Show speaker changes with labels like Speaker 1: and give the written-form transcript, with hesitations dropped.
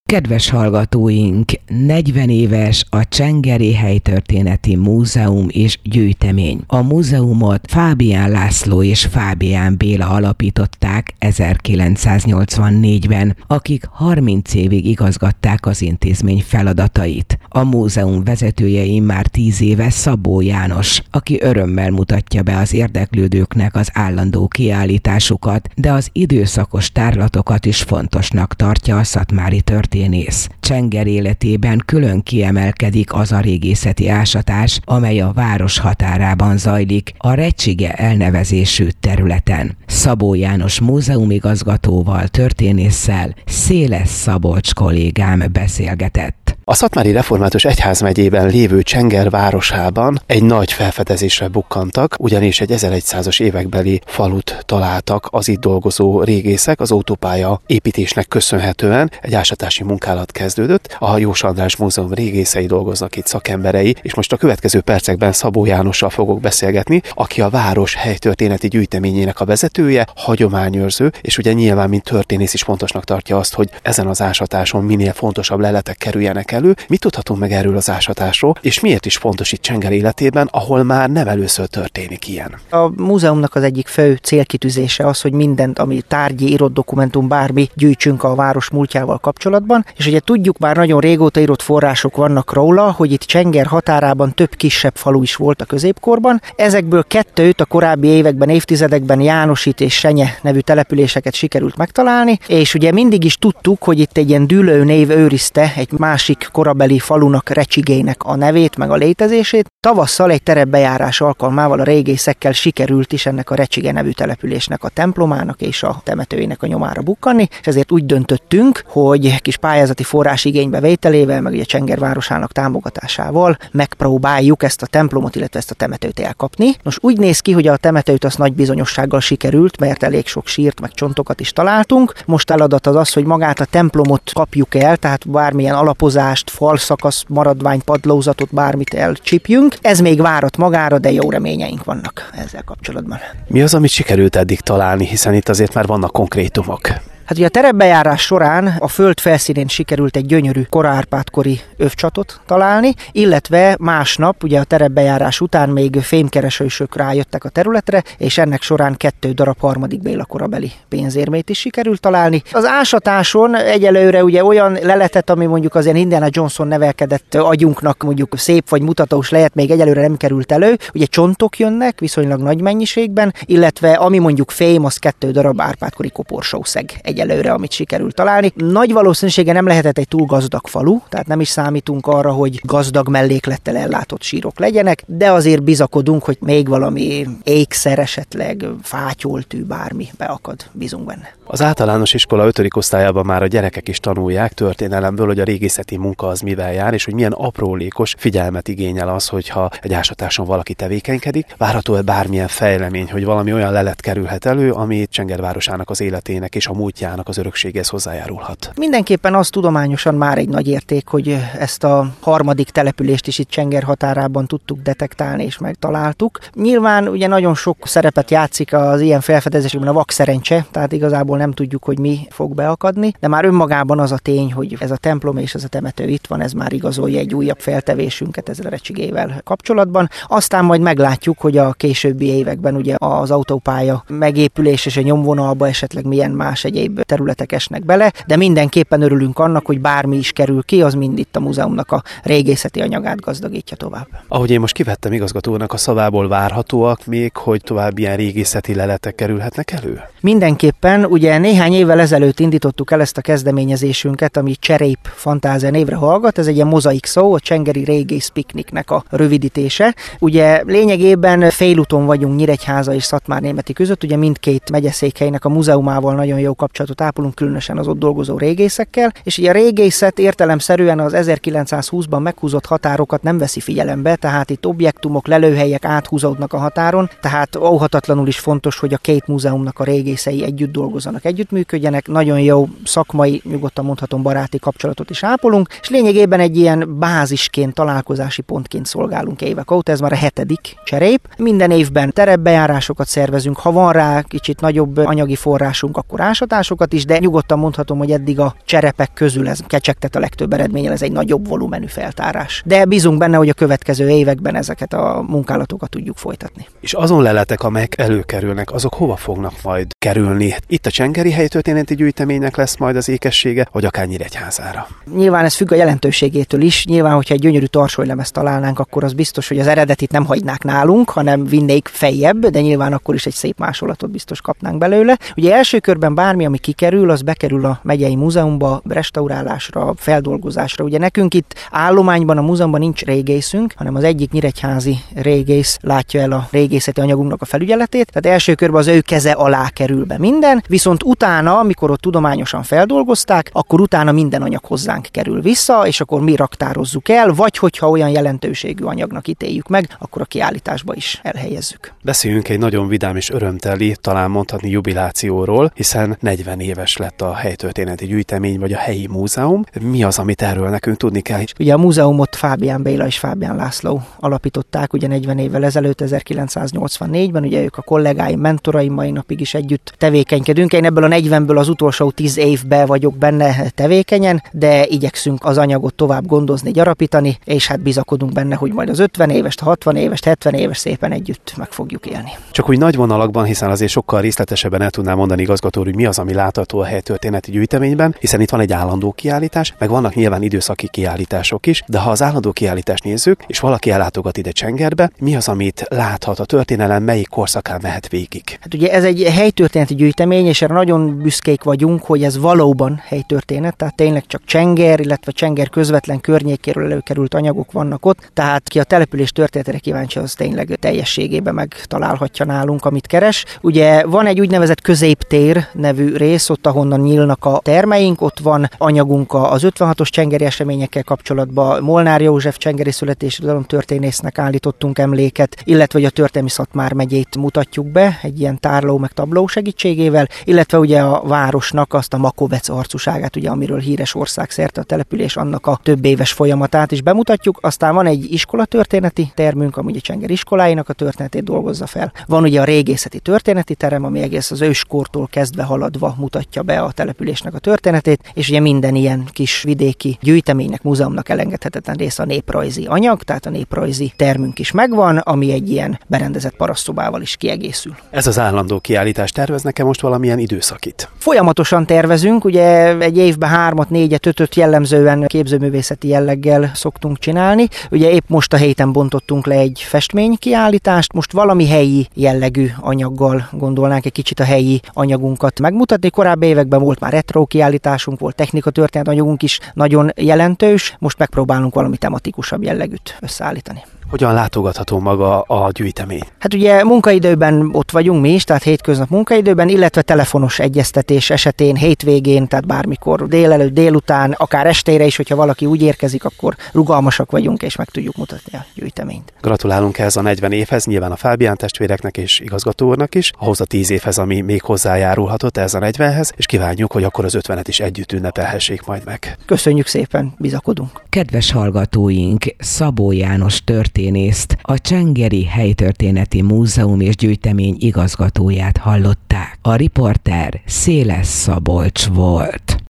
Speaker 1: Kedves hallgatóink, 40 éves a Csengeri Helytörténeti Múzeum és Gyűjtemény. A múzeumot Fábián László és Fábián Béla alapították 1984-ben, akik 30 évig igazgatták az intézmény feladatait. A múzeum vezetője immár 10 éve Szabó János, aki örömmel mutatja be az érdeklődőknek az állandó kiállításukat, de az időszakos tárlatokat is fontosnak tartja a szatmári történész. Csenger életében külön kiemelkedik az a régészeti ásatás, amely a város határában zajlik, a Recsige elnevezésű területen. Szabó János múzeumigazgatóval, történésszel Széles Szabolcs kollégám beszélgetett.
Speaker 2: A Szatmári Református Egyházmegyében lévő Csenger városában egy nagy felfedezésre bukkantak, ugyanis egy 1100-as évekbeli falut találtak az itt dolgozó régészek. Az autópálya építésnek köszönhetően egy ásatási munkálat kezdődött. A Jós András Múzeum régészei dolgoznak itt, szakemberei, és most a következő percekben Szabó Jánossal fogok beszélgetni, aki a város helytörténeti gyűjteményének a vezetője, hagyományőrző, és ugye nyilván, mint történész is fontosnak tartja azt, hogy ezen az ásatáson minél fontosabb leletek kerüljenek elő. Mit tudhatunk meg erről az ásatásról, és miért is fontos itt Csenger életében, ahol már nem először történik ilyen?
Speaker 3: A múzeumnak az egyik fő célkitűzése az, hogy mindent, ami tárgyi, írott dokumentum, bármi gyűjtsünk a város múltjával kapcsolatban, és ugye tudjuk, már nagyon régóta írott források vannak róla, hogy itt Csenger határában több kisebb falu is volt a középkorban. Ezekből kettőt a korábbi években, évtizedekben Jánosit és Senye nevű településeket sikerült megtalálni, és ugye mindig is tudtuk, hogy itt egy ilyen dűlő név őrizte egy másik korabeli falunak, Recsigének a nevét, meg a létezését. Tavasszal egy terepbejárás alkalmával a régészekkel sikerült is ennek a Recsige nevű településnek a templomának és a temetőjének a nyomára bukkanni, és ezért úgy döntöttünk, hogy kis pályázati forrás igénybevételével, meg ugye Csenger városának támogatásával megpróbáljuk ezt a templomot, illetve ezt a temetőt elkapni. Nos, úgy néz ki, hogy a temetőt az nagy bizonyossággal sikerült, mert elég sok sírt, meg csontokat is találtunk. Most feladat az, hogy magát a templomot kapjuk el, tehát bármilyen alapozást, falszakasz, maradvány, padlózatot, bármit elcsípjünk. Ez még várat magára, de jó reményeink vannak ezzel kapcsolatban.
Speaker 2: Mi az, amit sikerült eddig találni, hiszen itt azért már vannak konkrétumok?
Speaker 3: Hát ugye a terepbejárás során a föld felszínén sikerült egy gyönyörű kora Árpád-kori övcsatot találni, illetve másnap, ugye a terepbejárás után még fémkeresősök rájöttek a területre, és ennek során 2 darab 3. Béla korabeli pénzérmét is sikerült találni. Az ásatáson egyelőre ugye olyan leletet, ami mondjuk az ilyen Indiana Johnson nevelkedett agyunknak mondjuk szép vagy mutatós lehet, még egyelőre nem került elő. Ugye csontok jönnek viszonylag nagy mennyiségben, illetve ami mondjuk fém, az 2 darab Árpád-kori koporsószeg egyelőre, amit sikerült találni. Nagy valószínűsége nem lehetett egy túl gazdag falu, tehát nem is számítunk arra, hogy gazdag melléklettel ellátott sírok legyenek, de azért bizakodunk, hogy még valami ékszer, esetleg fátyoltű, bármi beakad, bízunk benne.
Speaker 2: Az általános iskola 5. osztályában már a gyerekek is tanulják történelemből, hogy a régészeti munka az mivel jár, és hogy milyen aprólékos figyelmet igényel az, hogyha egy ásatáson valaki tevékenykedik. Várható-e bármilyen fejlemény, hogy valami olyan lelet kerülhet elő, ami Csenger városának az életének és a múltjának az örökségéhez hozzájárulhat? Mindenképpen
Speaker 3: az tudományosan már egy nagy érték, hogy ezt a 3. települést is itt Csenger határában tudtuk detektálni és megtaláltuk. Nyilván ugye nagyon sok szerepet játszik az ilyen felfedezésben a vakszerencse, tehát igazából nem tudjuk, hogy mi fog beakadni, de már önmagában az a tény, hogy ez a templom és ez a temető itt van, ez már igazolja egy újabb feltevésünket ezzel a Recsigével kapcsolatban. Aztán majd meglátjuk, hogy a későbbi években ugye az autópálya megépülés és a nyomvonalba esetleg milyen más egyéb területek esnek bele, de mindenképpen örülünk annak, hogy bármi is kerül ki, az mind itt a múzeumnak a régészeti anyagát gazdagítja tovább.
Speaker 2: Ahogy én most kivettem igazgatónak a szavából, várhatóak még, hogy további ilyen régészeti leletek kerülhetnek elő?
Speaker 3: Mindenképpen, ugye néhány évvel ezelőtt indítottuk el ezt a kezdeményezésünket, ami Cserép Fantázia névre hallgat, ez egy ilyen mozaik szó, a Csengeri Régész Pikniknek a rövidítése. Ugye lényegében félúton vagyunk Nyíregyháza és Szatmárnémeti között, ugye mindkét megyeszékhelynek a múzeumával nagyon jó kapcsolatot ápolunk, különösen az ott dolgozó régészekkel, és ugye a régészet értelemszerűen az 1920-ban meghúzott határokat nem veszi figyelembe, tehát itt objektumok, lelőhelyek áthúzódnak a határon, tehát óhatatlanul is fontos, hogy a két múzeumnak a régészei együtt dolgozzanak, együttműködjenek, nagyon jó szakmai, nyugodtan mondhatom baráti kapcsolatot is ápolunk, és lényegében egy ilyen bázisként, találkozási pontként szolgálunk évek óta, ez már a 7. cserép. Minden évben terepbejárásokat szervezünk, ha van rá kicsit nagyobb anyagi forrásunk, akkor ásatásokat forrásokat is, de nyugodtan mondhatom, hogy eddig a cserepek közül ez kecsegtet a legtöbb eredménnyel, ez egy nagyobb volumenű feltárás. De bízunk benne, hogy a következő években ezeket a munkálatokat tudjuk folytatni.
Speaker 2: És azon leletek, amelyek előkerülnek, azok hova fognak majd kerülni? Itt a Csengeri helytörténeti gyűjteménynek lesz majd az ékessége, vagy akár Nyíregyházára?
Speaker 3: Nyilván ez függ a jelentőségétől is. Nyilván, hogyha egy gyönyörű tarsolylemezt találnánk, akkor az biztos, hogy az eredetit nem hagynák nálunk, hanem vinnék feljebb, de nyilván akkor is egy szép másolatot biztos kapnánk belőle. Ugye első körben bármi, ami kikerül, az bekerül a megyei múzeumba, restaurálásra, feldolgozásra. Ugye nekünk itt állományban, a múzeumban nincs régészünk, hanem az egyik nyíregyházi régész látja el a régészeti anyagunknak a felügyeletét. Tehát első körben az ő keze alá kerül be minden, viszont utána, amikor ott tudományosan feldolgozták, akkor utána minden anyag hozzánk kerül vissza, és akkor mi raktározzuk el, vagy hogyha olyan jelentőségű anyagnak ítéljük meg, akkor a kiállításba is elhelyezzük.
Speaker 2: Beszéljünk egy nagyon vidám és örömteli, talán mondhatni jubilációról, hiszen 40 éves lett a helytörténeti gyűjtemény, vagy a helyi múzeum. Mi az, amit erről nekünk tudni kell?
Speaker 3: Ugye a múzeumot Fábián Béla és Fábián László alapították, ugye 40 évvel ezelőtt, 1984-ben, ugye ők a kollégáim, mentoraim, mai napig is együtt tevékenykedünk. Én ebből a 40-ből az utolsó 10 évben vagyok benne tevékenyen, de igyekszünk az anyagot tovább gondozni, gyarapítani, és hát bizakodunk benne, hogy majd az 50 évest, 60 évest, 70 éves szépen együtt meg fogjuk élni.
Speaker 2: Csak úgy nagy vonalakban, hiszen azért sokkal részletesebben el tudnám mondani, igazgató úr, hogy mi az, ami látható a helytörténeti gyűjteményben, hiszen itt van egy állandó kiállítás, meg vannak nyilván időszaki kiállítások is, de ha az állandó kiállítást nézzük, és valaki ellátogat ide Csengerbe, mi az, amit láthat a történelem, melyik korszakán mehet végig?
Speaker 3: Hát ugye ez egy helytörténeti gyűjtemény, és erre nagyon büszkék vagyunk, hogy ez valóban helytörténet, tehát tényleg csak Csenger, illetve Csenger közvetlen környékéről előkerült anyagok vannak ott, tehát ki a település történetére kíváncsi, az tényleg teljességében megtalálhatja nálunk, amit keres. Ugye van egy úgynevezett középtér nevű rész, ott ahonnan nyílnak a termeink, ott van anyagunk az 56-os csengeri eseményekkel kapcsolatban, Molnár József csengeri születésirodalom történésznek állítottunk emléket, illetve hogy a történelmi Szatmár megyét mutatjuk be egy ilyen tárló meg tabló segítségével, illetve ugye a városnak azt a Makovec arcúságát, ugye amiről híres országszerte a település, annak a több éves folyamatát is bemutatjuk. Aztán van egy iskolatörténeti termünk, ami ugye Csenger iskoláinak a történetét dolgozza fel. Van ugye a régészeti történeti terem, ami egész az őskortól kezdve haladva mutatja be a településnek a történetét, és ugye minden ilyen kis vidéki gyűjteménynek, múzeumnak elengedhetetlen része a néprajzi anyag, tehát a néprajzi termünk is megvan, ami egy ilyen berendezett parasztszobával is kiegészül.
Speaker 2: Ez az állandó kiállítás, terveznek-e most valamilyen időszakit?
Speaker 3: Folyamatosan tervezünk, ugye egy évben 3-4-5 jellemzően képzőművészeti jelleggel szoktunk csinálni. Ugye épp most a héten bontottunk le egy festménykiállítást, most valami helyi jellegű anyaggal gondolnánk egy kicsit a helyi anyagunkat megmutatni. Korábbi években volt már retro kiállításunk, volt technikatörténet anyagunk is nagyon jelentős, most megpróbálunk valami tematikusabb jellegűt összeállítani.
Speaker 2: Hogyan látogatható maga a gyűjtemény?
Speaker 3: Hát ugye munkaidőben ott vagyunk mi is, tehát hétköznap munkaidőben, illetve telefonos egyeztetés esetén, hétvégén, tehát bármikor délelőtt, délután, akár estére is, hogyha valaki úgy érkezik, akkor rugalmasak vagyunk, és meg tudjuk mutatni a gyűjteményt.
Speaker 2: Gratulálunk ehhez a 40 évhez, nyilván a Fábián testvéreknek és igazgató úrnak is, ahhoz a 10 évhez, ami még hozzájárulhatott ehhez a 40-hez, és kívánjuk, hogy akkor az 50-et is együtt ünnepelhessék majd meg.
Speaker 3: Köszönjük szépen, bizakodunk.
Speaker 1: Kedves hallgatóink, Szabó János történészt, a Csengeri Helytörténeti Múzeum és Gyűjtemény igazgatóját hallották. A riporter Széles Szabolcs volt.